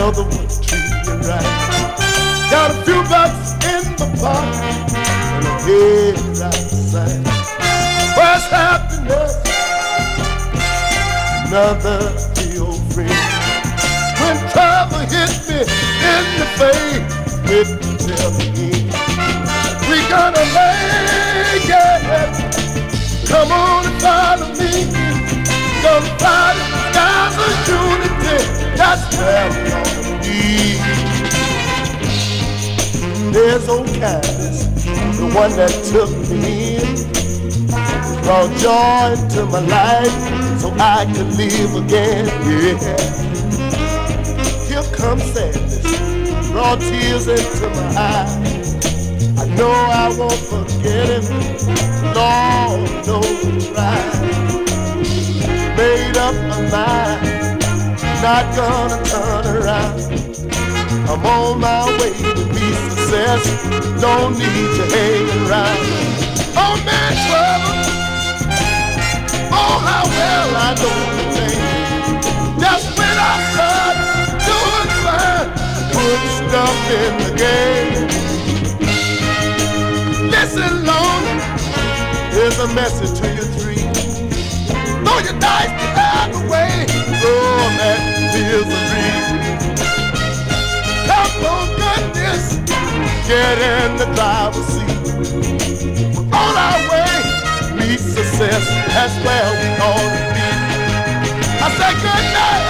the one treat you right. Got a few bucks in my pocket and I'm headed outside. Where's happiness? Another old friend. When trouble hit me in the face, it will tell me we gonna make it. Come on and follow me. Gonna fly the skies of unity. That's where we gonna be. There's old kindness, the one that took me in, brought joy into my life so I could live again. Yeah. Here comes sadness, brought tears into my eyes. I know I won't forget him. Lord knows I tried. Made up my mind, not gonna turn around. I'm on my way to be success. Don't need to hang around. Oh man, trouble. Oh how well I know the name. That's when I started doing fine, putting stuff in the game. Listen, Lord, here's a message to you three. Throw your dice behind the way. Oh, that feels a dream. Come on, goodness, get in the driver's seat. On our way, meet success. That's where we ought to be. I say good night.